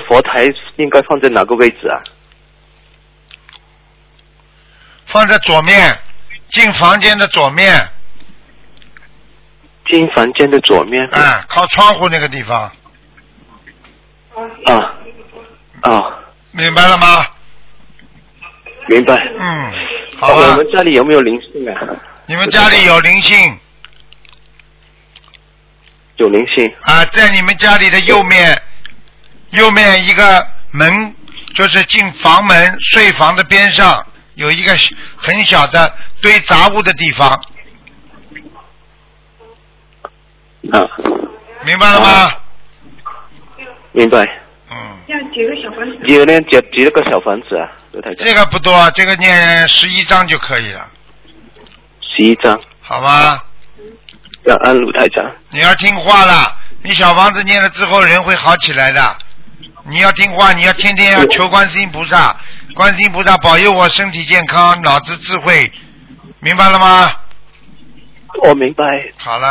佛台应该放在哪个位置啊？ 放在左面，进房间的左面。 进房间的左面。 啊，靠窗户那个地方。 明白了吗？明白。 好吧。 我们家里有没有灵性啊？ 你们家里有灵性。 有灵性。 啊，在你们家里的右面一个门，就是进房门睡房的边上有一个很小的堆杂物的地方。明白了吗？ 明白。 要几个小房子？ 几个小房子啊？ 这个不多，这个念11章就可以了。 11章。 好吧。 要按卢台长。 你要听话了，你小房子念了之后人会好起来的。你要听话，你要天天要求观世音菩萨，观世音菩萨保佑我身体健康，脑子智慧，明白了吗？ 我明白。 好了。